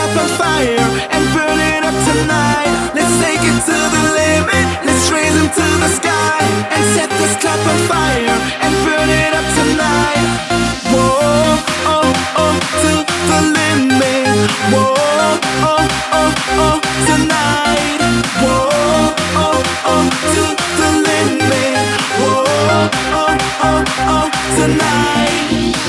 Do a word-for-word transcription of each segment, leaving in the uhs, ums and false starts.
cup on fire and burn it up tonight. Let's take it to the limit. Let's raise them to the sky and set this cup on fire and burn it up tonight. Whoa, oh, oh, to the limit. Whoa, oh, oh, oh, tonight. Whoa, oh, oh, to the limit. Whoa, oh, oh, oh, tonight.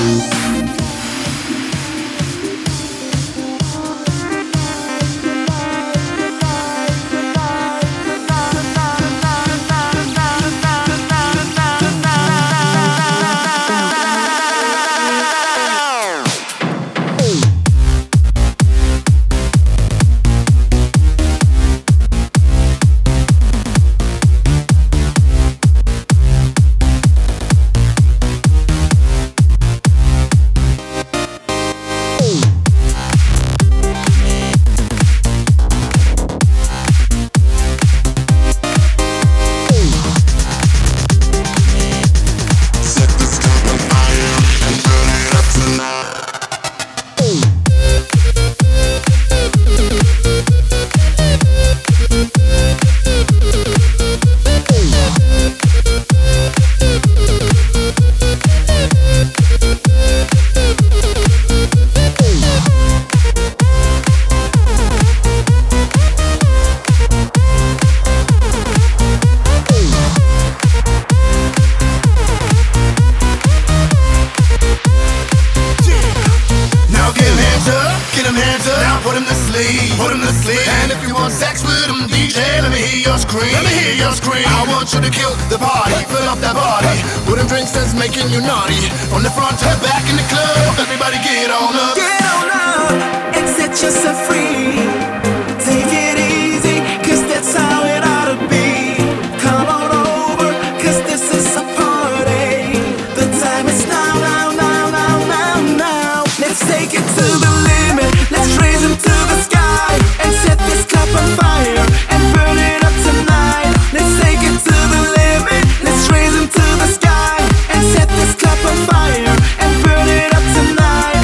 Put him to sleep, put him to sleep. And if you want sex with him, D J, let me hear your scream. Let me hear your scream. I want you to kill the party, fill up that body. Put him drinks that's making you naughty. From the front to back in the club, everybody get on up. Get on up and set yourself free. Take it easy, cause that's how it ought to be. Come on over, cause this is a party. The time is now, now, now, now, now, now. Let's take it to the limit. Let's raise them to the sky and set this cup on fire and burn it up tonight. Let's take it to the limit. Let's raise them to the sky and set this cup on fire and burn it up tonight.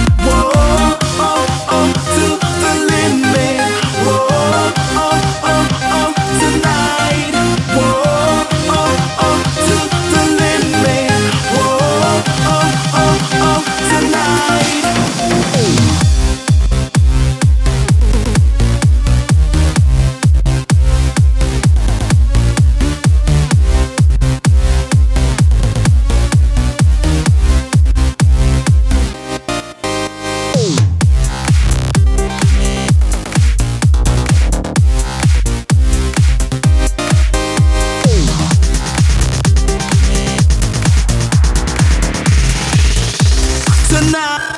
Whoa, oh, oh, to the limit. Whoa, oh, oh, oh, tonight. Whoa, oh, oh, to the limit. Whoa, oh, oh, oh, tonight. Tonight.